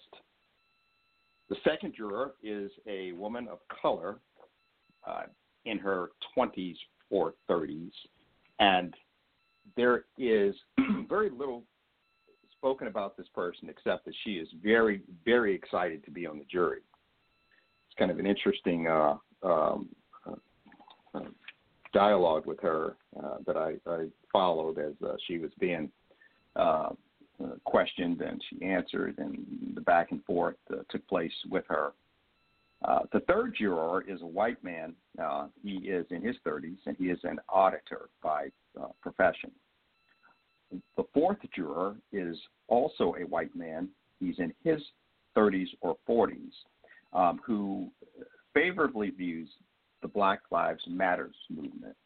The second juror is a woman of color uh, in her twenties or thirties, and there is very little spoken about this person except that she is very, very excited to be on the jury. It's kind of an interesting uh, um, uh, uh, dialogue with her uh, that I, I followed as uh, she was being uh, uh, questioned and she answered, and the back and forth uh, took place with her. Uh, the third juror is a white man. Uh, he is in his thirties, and he is an auditor by uh, profession. The fourth juror is also a white man. He's in his thirties or forties, um, who favorably views the Black Lives Matter movement.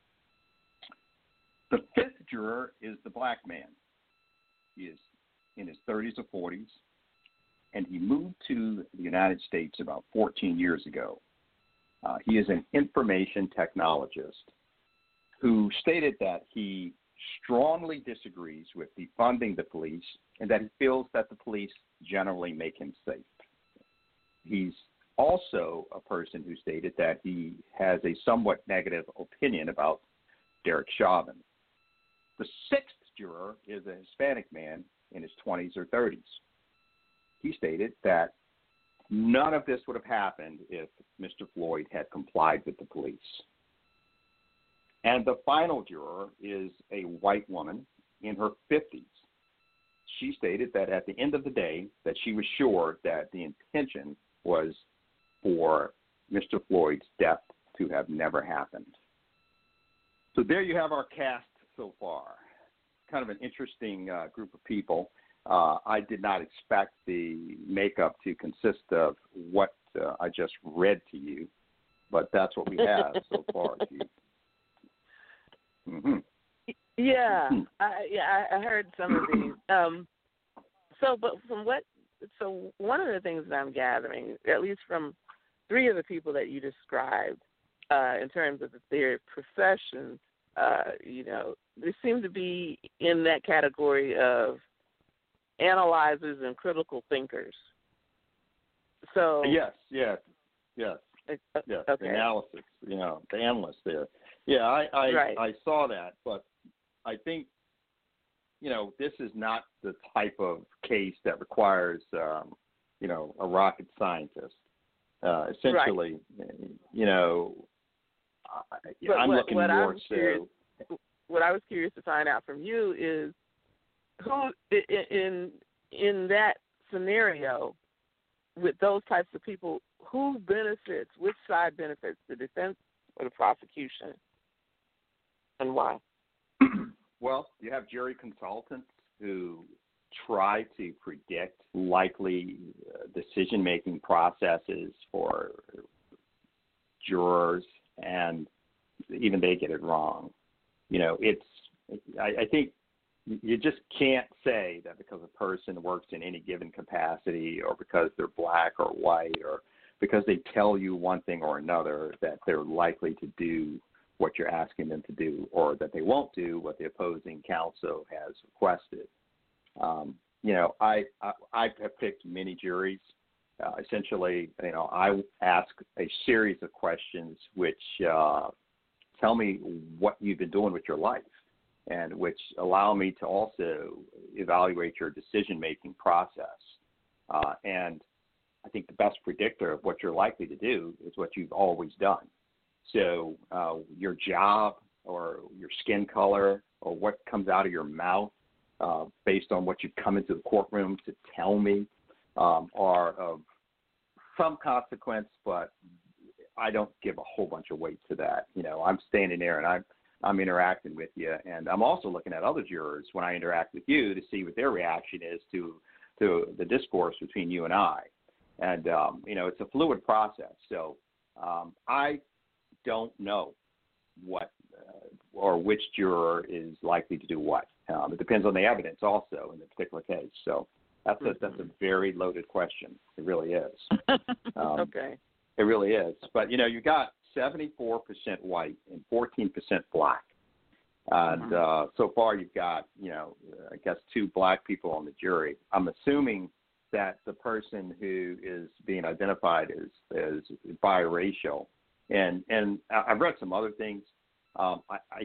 The fifth juror is the black man. He is in his thirties or forties, and he moved to the United States about fourteen years ago. Uh, he is an information technologist who stated that he strongly disagrees with defunding the police and that he feels that the police generally make him safe. He's also a person who stated that he has a somewhat negative opinion about Derek Chauvin. The sixth juror is a Hispanic man in his twenties or thirties. He stated that none of this would have happened if Mister Floyd had complied with the police. And the final juror is a white woman in her fifties. She stated that at the end of the day, that she was sure that the intention was for Mister Floyd's death to have never happened. So there you have our cast so far. Kind of an interesting uh, group of people. Uh, I did not expect the makeup to consist of what uh, I just read to you, but that's what we have so far. Mm-hmm. Yeah, I, yeah, I heard some of these. Um, so, but from what, so one of the things that I'm gathering, at least from three of the people that you described, uh, in terms of their professions, uh, you know, they seem to be in that category of analyzers and critical thinkers. So yes, yes, yes, uh, yes. Okay. The analysis, you know, the analyst there. Yeah, I I, right. I saw that, but I think, you know, this is not the type of case that requires, um, you know, a rocket scientist. Uh, essentially, right. you know, I, but I'm what, looking what more I was curious, so. What I was curious to find out from you is who in in that scenario with those types of people, who benefits, which side benefits, the defense or the prosecution, and why? Well, you have jury consultants who try to predict likely uh, decision-making processes for jurors, and even they get it wrong. You know, it's, I, I think you just can't say that because a person works in any given capacity or because they're black or white or because they tell you one thing or another that they're likely to do what you're asking them to do, or that they won't do what the opposing counsel has requested. Um, you know, I, I I have picked many juries. Uh, essentially, you know, I ask a series of questions which uh, tell me what you've been doing with your life, and which allow me to also evaluate your decision-making process. Uh, and I think the best predictor of what you're likely to do is what you've always done. So uh, your job or your skin color or what comes out of your mouth uh, based on what you come into the courtroom to tell me um, are of some consequence, but I don't give a whole bunch of weight to that. You know, I'm standing there and I'm, I'm interacting with you, and I'm also looking at other jurors when I interact with you to see what their reaction is to, to the discourse between you and I. And, um, you know, it's a fluid process. So um, I don't know what uh, or which juror is likely to do what. Um, it depends on the evidence also in the particular case. So that's a, that's a very loaded question. It really is. Um, okay. It really is. But, you know, you got seventy-four percent white and fourteen percent black. And uh, so far you've got, you know, I guess two black people on the jury. I'm assuming that the person who is being identified is, is biracial. And and I've read some other things. Um, I, I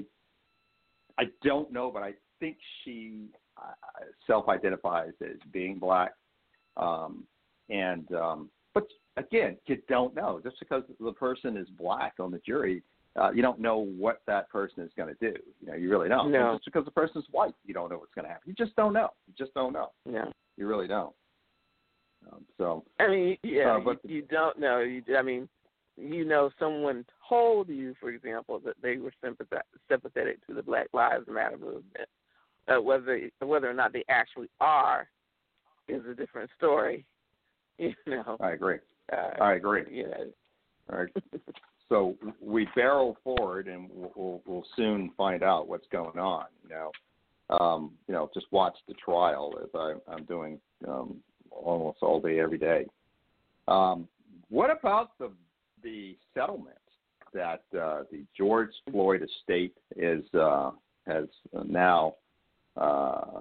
I don't know, but I think she uh, self-identifies as being black. Um, and um, but again, you don't know. Just because the person is black on the jury, uh, you don't know what that person is going to do. You know, you really don't. No. And just because the person is white, you don't know what's going to happen. You just don't know. You just don't know. Yeah. You really don't. Um, so I mean, yeah, uh, but you, you don't know. You, I mean, you know, someone told you, for example, that they were sympathetic, sympathetic to the Black Lives Matter movement. Uh, whether whether or not they actually are is a different story. You know. I agree. Uh, I agree. You know. All right. So we barrel forward, and we'll, we'll, we'll soon find out what's going on. You know, um, you know, just watch the trial as I, I'm doing um, almost all day, every day. Um, what about the the settlement that uh, the George Floyd estate is uh, has now uh,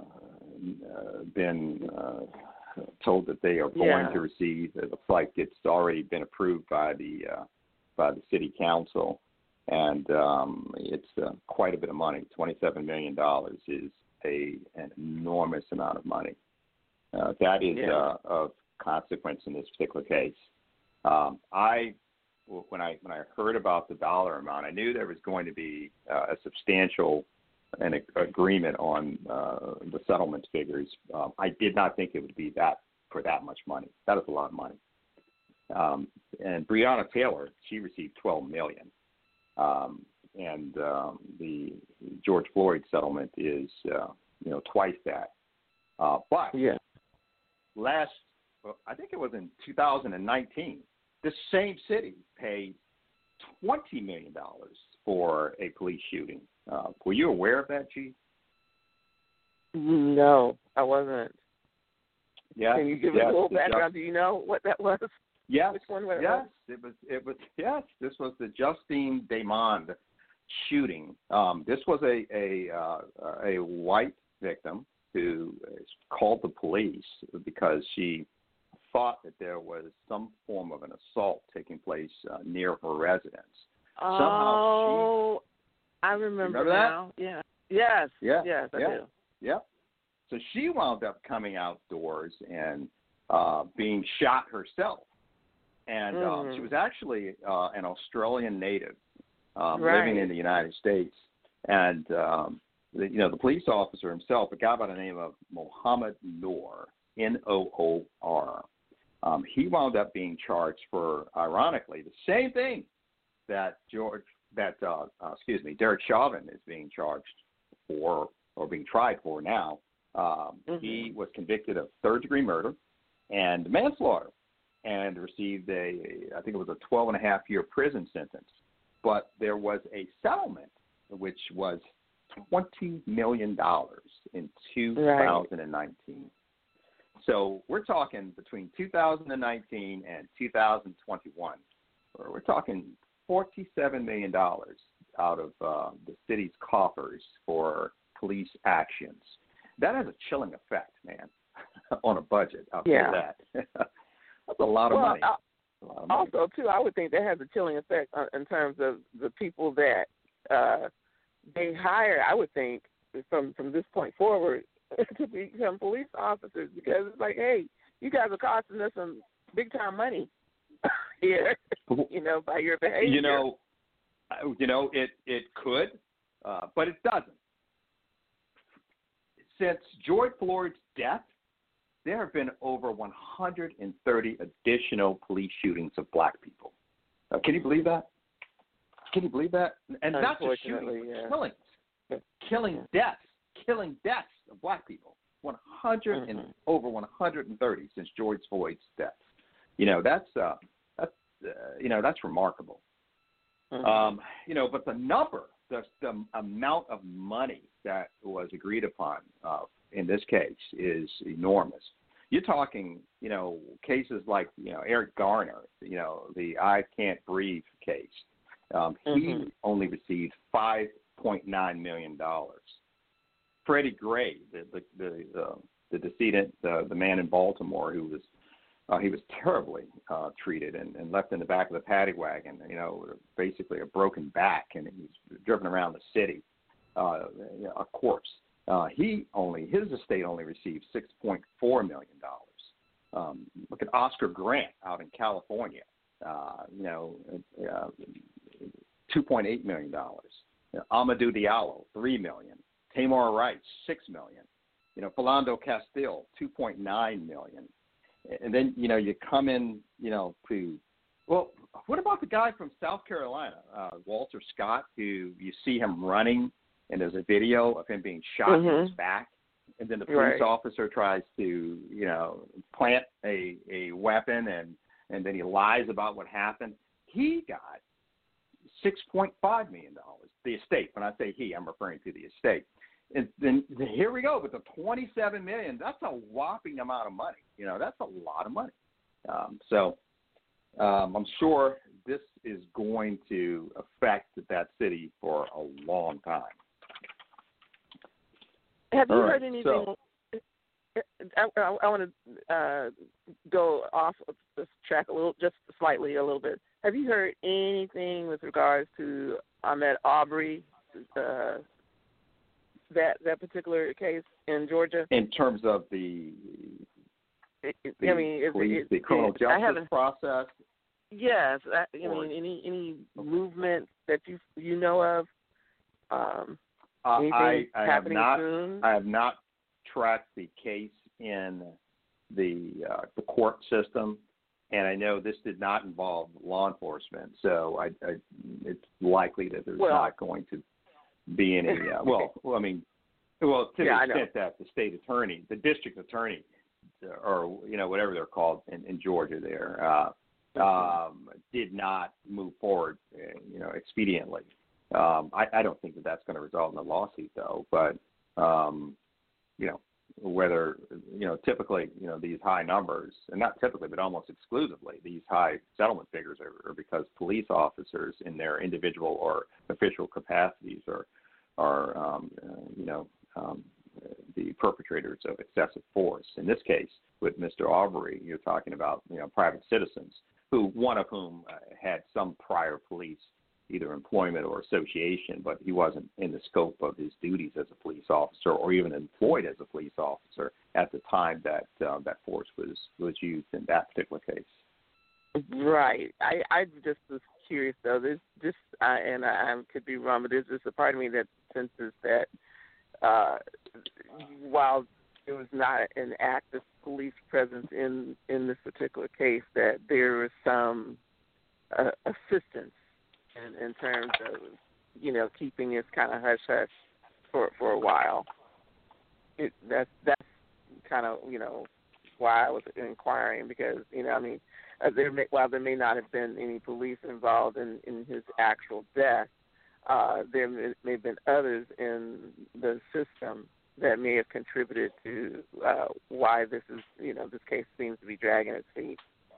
been uh, told that they are going yeah. to receive? It looks like it's already been approved by the uh, by the city council, and um, it's uh, quite a bit of money. twenty-seven million dollars is a an enormous amount of money. Uh, that is yeah. uh, of consequence in this particular case. Um, I when I when I heard about the dollar amount, I knew there was going to be uh, a substantial an agreement on uh, the settlement figures. Um, I did not think it would be that for that much money. That is a lot of money. Um, and Breonna Taylor, she received twelve million dollars, um, and um, the George Floyd settlement is uh, you know twice that. Uh, but yeah. last, well, I think it was in two thousand nineteen, this same city paid twenty million dollars for a police shooting. Uh, were you aware of that, G? No, I wasn't. Yeah. Can you give yes, me a little background? Just, Do you know what that was? Yes. Which one was yes. It was. It was. Yes. This was the Justine Damond shooting. Um, this was a a uh, a white victim who called the police because she thought that there was some form of an assault taking place uh, near her residence. Oh, Somehow she, I remember, remember now. that? Yeah. Yes. Yeah. Yes, I yeah. do. Yeah. So she wound up coming outdoors and uh, being shot herself. And mm. um, she was actually uh, an Australian native um, right. living in the United States. And, um, the, you know, the police officer himself, a guy by the name of Mohammed Noor, N O O R, um, he wound up being charged for, ironically, the same thing that George, that uh, uh, excuse me, Derek Chauvin is being charged for or being tried for now. Um, mm-hmm. He was convicted of third-degree murder and manslaughter and received a, I think it was a twelve and a half year prison sentence. But there was a settlement, which was twenty million dollars in two thousand nineteen. Right. So we're talking between two thousand nineteen and two thousand twenty-one. We're talking forty-seven million dollars out of uh, the city's coffers for police actions. That has a chilling effect, man, on a budget. I'll yeah. tell you that. That's a lot of well, money. I, a lot of money. Also, too, I would think that has a chilling effect on, in terms of the people that uh, they hire, I would think, from, from this point forward, to become police officers, because it's like, hey, you guys are costing us some big-time money here, you know, by your behavior. You know, you know, it, it could, uh, but it doesn't. Since George Floyd's death, there have been over one hundred thirty additional police shootings of black people. Uh, can you believe that? Can you believe that? And not just shootings, yeah. killings, killing yeah. deaths, killing deaths of black people. one hundred mm-hmm. and over one hundred thirty since George Floyd's death. You know, that's uh, that's uh, you know that's remarkable. Mm-hmm. Um, you know, but the number, the, the amount of money that was agreed upon uh, in this case is enormous. You're talking, you know, cases like, you know, Eric Garner, you know, the I Can't Breathe case. Um, he mm-hmm. only received five point nine million dollars. Freddie Gray, the the the, uh, the decedent, the the man in Baltimore who was uh, he was terribly uh, treated and, and left in the back of the paddy wagon, you know, basically a broken back, and he was driven around the city, uh, you know, a corpse. Uh, he only his estate only received six point four million dollars. Um, look at Oscar Grant out in California, uh, you know, uh, two point eight million dollars. You know, Amadou Diallo, three million dollars. Tamar Rice, six million dollars. You know, Philando Castile, two point nine million dollars. And then, you know, you come in, you know, to, well, what about the guy from South Carolina, uh, Walter Scott, who you see him running, and there's a video of him being shot mm-hmm. in his back, and then the police right. officer tries to, you know, plant a, a weapon, and, and then he lies about what happened. He got six point five million dollars, the estate. When I say he, I'm referring to the estate. And then here we go with the twenty-seven million dollars. That's a whopping amount of money. You know, that's a lot of money. Um, so um, I'm sure this is going to affect that city for a long time. Have you All heard right, anything? so, I, I, I want to uh, go off of this track a little, just slightly, a little bit. Have you heard anything with regards to Ahmaud Arbery, uh, that that particular case in Georgia? In terms of the, it, the, I mean, police, it, the criminal it, justice process. Yes, I, I or, mean, any any movement that you you know of? Um, uh, anything I, I have happening not. soon? I have not tracked the case in the uh, the court system, and I know this did not involve law enforcement, so I, I, it's likely that there's well, not going to be any. Uh, well, well, I mean, well, to yeah, the extent that the state attorney, the district attorney, or you know whatever they're called in, in Georgia, there uh, um, did not move forward, uh, you know, expediently. Um, I, I don't think that that's going to result in a lawsuit, though. But um, you know, whether you know, typically, you know, these high numbers, and not typically, but almost exclusively, these high settlement figures are, are because police officers, in their individual or official capacities, are are um, uh, you know um, the perpetrators of excessive force. In this case, with Mister Arbery, you're talking about you know private citizens who, one of whom uh, had some prior police either employment or association, but he wasn't in the scope of his duties as a police officer or even employed as a police officer at the time that uh, that force was, was used in that particular case. Right. I, I just was curious, though. This, this uh, and I, I could be wrong, but there's just a part of me that senses that uh, while there was not an active police presence in, in this particular case, that there was some uh, assistance In, in terms of, you know, keeping this kind of hush-hush for, for a while. it, that's that's kind of you know why I was inquiring because you know I mean uh, there may, while there may not have been any police involved in, in his actual death, uh, there may, may have been others in the system that may have contributed to uh, why this is you know this case seems to be dragging its feet.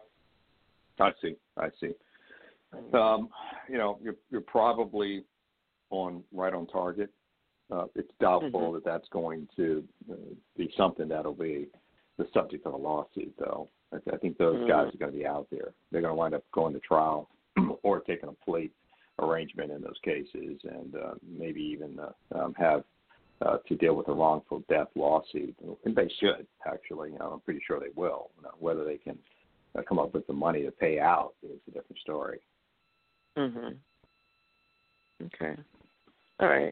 I see. I see. Um, you know, you're you're probably on right on target. Uh, it's doubtful mm-hmm. that that's going to uh, be something that'll be the subject of a lawsuit, though. I, I think those mm-hmm. guys are going to be out there. They're going to wind up going to trial or taking a plea arrangement in those cases, and uh, maybe even uh, um, have uh, to deal with a wrongful death lawsuit. And they should, actually. You know, I'm pretty sure they will. You know, whether they can uh, come up with the money to pay out is a different story. Mm-hmm. Okay. All right.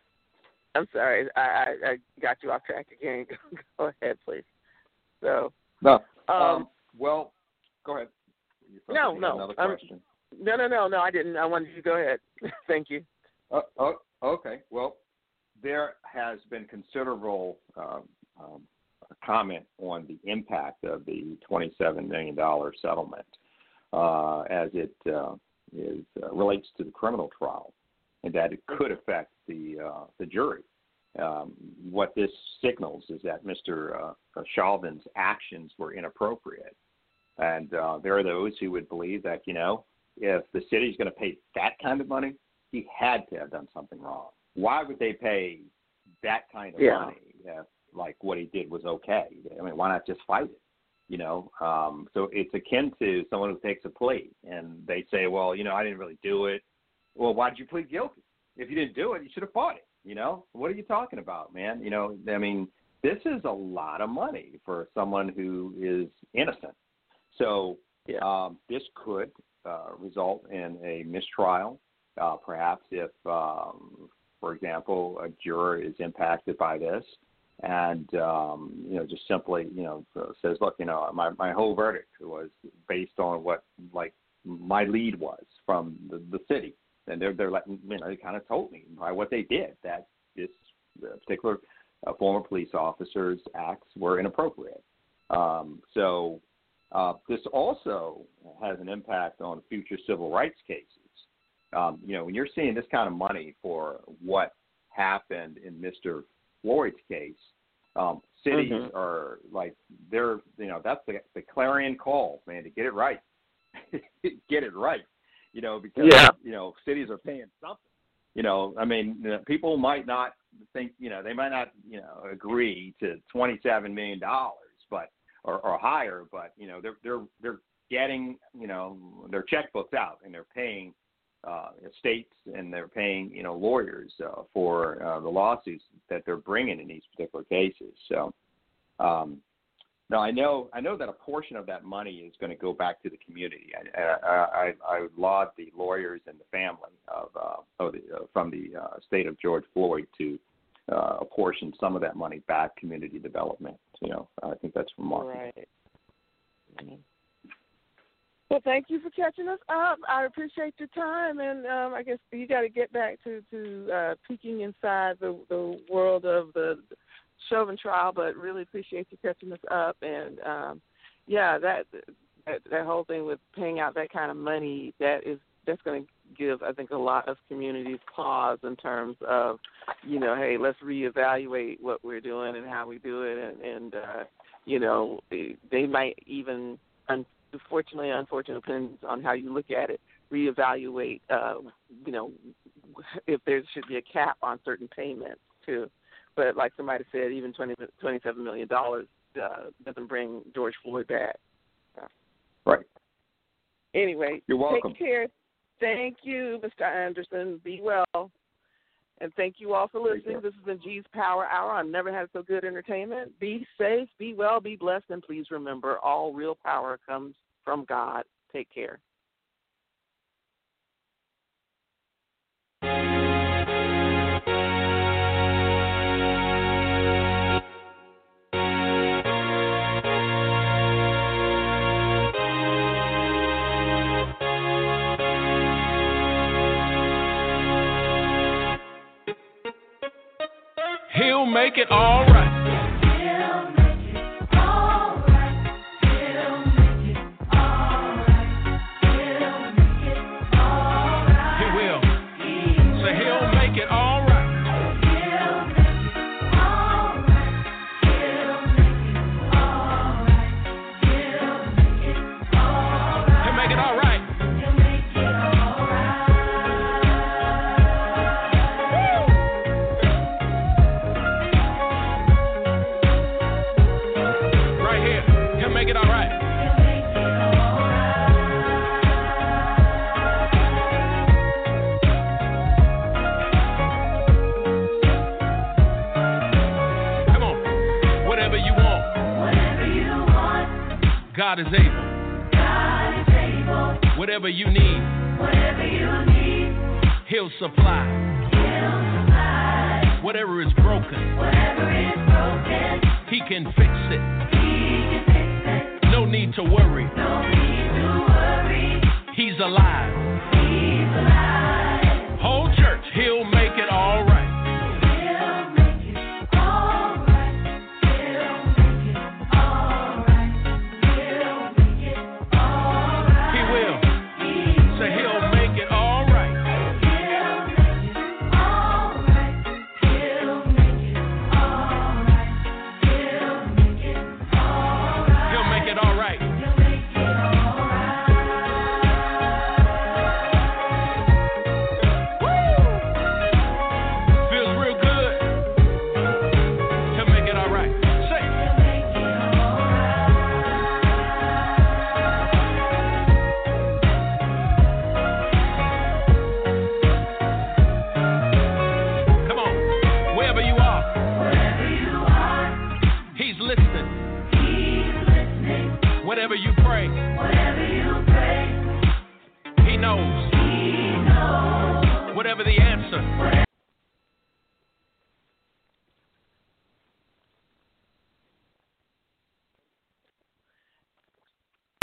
I'm sorry, I, I, I got you off track again. Go ahead, please. So no, um, um, well, go ahead. No, no, another question. Um, no, no, no, no. I didn't. I wanted you to go ahead. Thank you. Uh, oh, okay. Well, there has been considerable um, um, comment on the impact of the twenty-seven million dollars settlement uh, as it uh, is uh, relates to the criminal trial, and that it could affect the uh, the jury. Um, what this signals is that Mister Uh, Chauvin's actions were inappropriate, and uh, there are those who would believe that you know if the city's going to pay that kind of money, he had to have done something wrong. Why would they pay that kind of yeah. money if like what he did was okay? I mean, why not just fight it? You know, um, so it's akin to someone who takes a plea and they say, well, you know, I didn't really do it. Well, why did you plead guilty? If you didn't do it, you should have fought it. You know, what are you talking about, man? You know, I mean, this is a lot of money for someone who is innocent. So yeah. um, this could uh, result in a mistrial. Uh, perhaps if, um, for example, a juror is impacted by this and, um, you know, just simply, you know, says, look, you know, my, my whole verdict was based on what, like, my lead was from the, the city. And they're, they're letting, you know, they kind of told me by what they did that this particular uh, former police officer's acts were inappropriate. Um, so uh, this also has an impact on future civil rights cases. Um, you know, when you're seeing this kind of money for what happened in Mister Floyd's case, um, cities mm-hmm. are like, they're, you know, that's the, the clarion call, man, to get it right. Get it right. You know, because, yeah. you know, cities are paying something. You know, I mean, you know, people might not think, you know, they might not, you know, agree to twenty-seven million dollars, but, or, or higher, but, you know, they're, they're, they're getting, you know, their checkbooks out and they're paying uh, states and they're paying, you know, lawyers uh, for uh, the lawsuits that they're bringing in these particular cases. So, um, No, I know. I know that a portion of that money is going to go back to the community. I, I, I, I would laud the lawyers and the family of, uh, of the, uh, from the uh, state of George Floyd to uh, apportion some of that money back community development. You know, I think that's remarkable. Right. Mm-hmm. Well, thank you for catching us up. I appreciate your time, and um, I guess you got to get back to to uh, peeking inside the the world of the Chauvin trial, but really appreciate you catching us up. And um, yeah, that, that that whole thing with paying out that kind of money, that is that's going to give, I think, a lot of communities pause in terms of, you know, hey, let's reevaluate what we're doing and how we do it, and, and uh, you know, they, they might even, unfortunately, unfortunately, depends on how you look at it, reevaluate, uh, you know, if there should be a cap on certain payments too. But like somebody said, even twenty, twenty-seven million dollars uh, doesn't bring George Floyd back. So. Right. Anyway, you're welcome. Take care. Thank you, Mister Anderson. Be well. And thank you all for listening. This has been G's Power Hour on Never Had So Good Entertainment. Be safe, be well, be blessed, and please remember, all real power comes from God. Take care. He'll make it all right. God is able. God is able. Whatever you need. Whatever you need. He'll supply. He'll supply. Whatever is broken. Whatever is broken. He can fix it. He can fix it. No need to worry. No need to worry. He's alive.